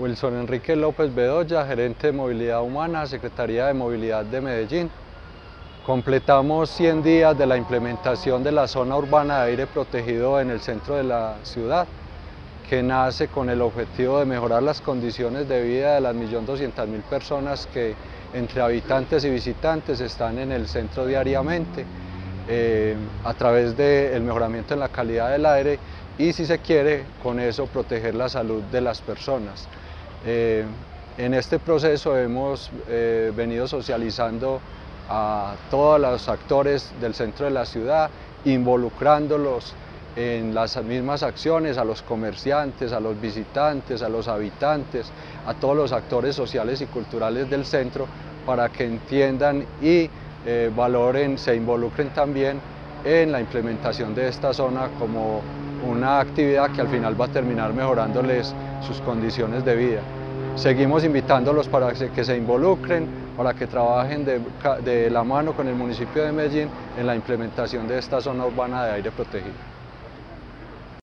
Wilson Enrique López Bedoya, gerente de Movilidad Humana, Secretaría de Movilidad de Medellín. Completamos 100 días de la implementación de la zona urbana de aire protegido en el centro de la ciudad, que nace con el objetivo de mejorar las condiciones de vida de las 1.200.000 personas que entre habitantes y visitantes están en el centro diariamente, a través del mejoramiento en la calidad del aire y, si se quiere, con eso proteger la salud de las personas. En este proceso hemos venido socializando a todos los actores del centro de la ciudad, involucrándolos en las mismas acciones, a los comerciantes, a los visitantes, a los habitantes, a todos los actores sociales y culturales del centro, para que entiendan y valoren, se involucren también en la implementación de esta zona como una actividad que al final va a terminar mejorándoles sus condiciones de vida. Seguimos invitándolos para que se involucren, para que trabajen de la mano con el municipio de Medellín en la implementación de esta zona urbana de aire protegido.